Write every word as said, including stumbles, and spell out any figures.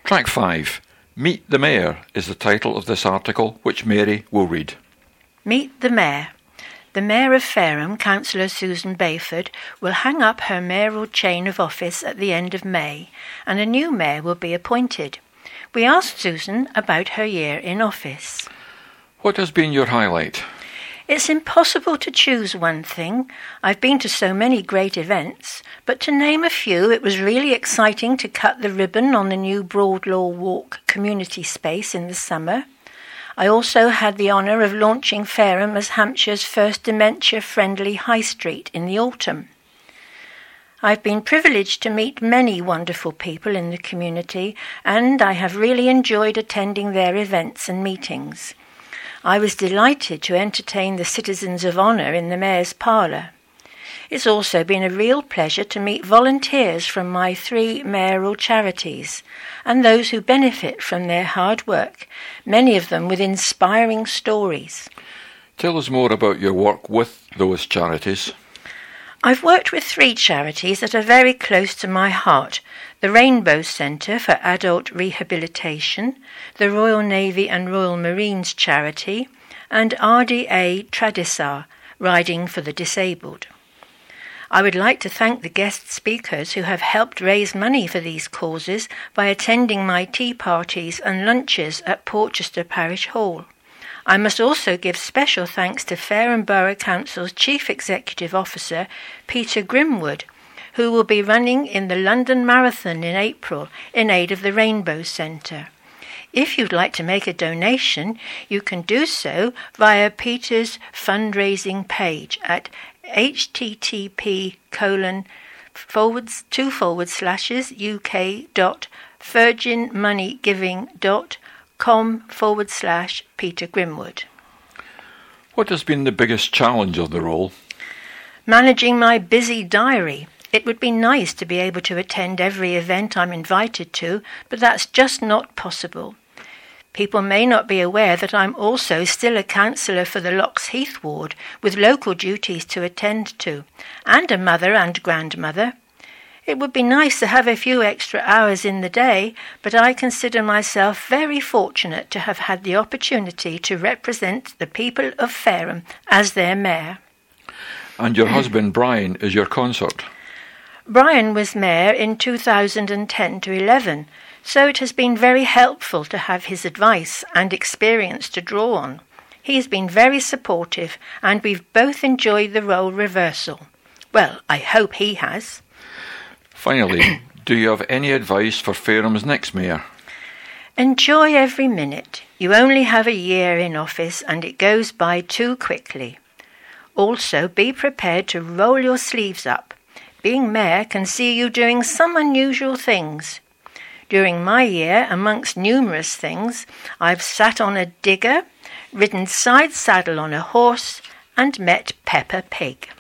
Track five. Meet the Mayor is the title of this article, which Mary will read. Meet the Mayor. The Mayor of Fareham, Councillor Susan Bayford, will hang up her mayoral chain of office at the end of May, and a new mayor will be appointed. We asked Susan about her year in office. What has been your highlight? It's impossible to choose one thing. I've been to so many great events, but to name a few, it was really exciting to cut the ribbon on the new Broadlaw Walk community space in the summer. I also had the honour of launching Fareham as Hampshire's first dementia-friendly high street in the autumn. I've been privileged to meet many wonderful people in the community, and I have really enjoyed attending their events and meetings. I was delighted to entertain the citizens of honour in the Mayor's Parlour. It's also been a real pleasure to meet volunteers from my three mayoral charities and those who benefit from their hard work, many of them with inspiring stories. Tell us more about your work with those charities. I've worked with three charities that are very close to my heart: the Rainbow Centre for Adult Rehabilitation, the Royal Navy and Royal Marines charity, and R D A Tradisar, Riding for the Disabled. I would like to thank the guest speakers who have helped raise money for these causes by attending my tea parties and lunches at Porchester Parish Hall. I must also give special thanks to Fareham Borough Council's Chief Executive Officer, Peter Grimwood, who will be running in the London Marathon in April in aid of the Rainbow Centre. If you'd like to make a donation, you can do so via Peter's fundraising page at http colon forwards two forward slashes uk dot virginmoneygiving dot com forward slash Peter Grimwood. What has been the biggest challenge of the role? Managing my busy diary. It would be nice to be able to attend every event I'm invited to, but that's just not possible. People may not be aware that I'm also still a councillor for the Locks Heath ward, with local duties to attend to, and a mother and grandmother. It would be nice to have a few extra hours in the day, but I consider myself very fortunate to have had the opportunity to represent the people of Fareham as their mayor. And your husband Brian is your consort? Brian was mayor in two thousand ten to eleven, so it has been very helpful to have his advice and experience to draw on. He has been very supportive, and we've both enjoyed the role reversal. Well, I hope he has. Finally, do you have any advice for Fareham's next mayor? Enjoy every minute. You only have a year in office and it goes by too quickly. Also, be prepared to roll your sleeves up. Being mayor can see you doing some unusual things. During my year, amongst numerous things, I've sat on a digger, ridden side saddle on a horse, and met Peppa Pig.